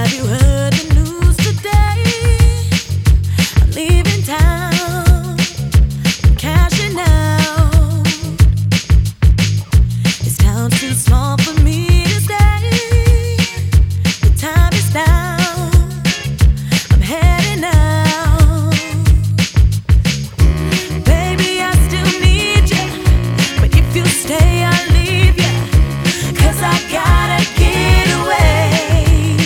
you heard the news today? I'm leaving town, cashing out. This town's too small for me to stay. The time is now, I'm heading out. Baby, I still need you, but if you stay, I'll leave you. 'Cause I gotta get away.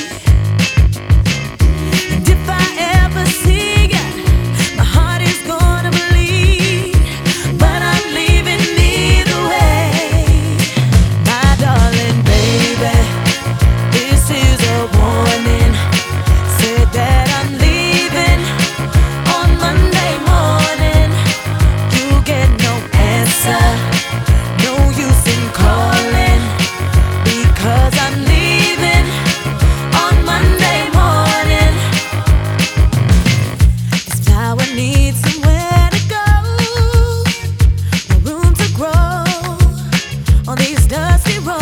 And if I ever see you, my heart is gonna bleed. But I'm leaving either way. My darling baby, this is a warning. Said that I'm leaving on Monday morning. You get no answer, no use in calling, because I'm leaving on Monday morning. This flower needs somewhere to go, no room to grow on these dusty roads.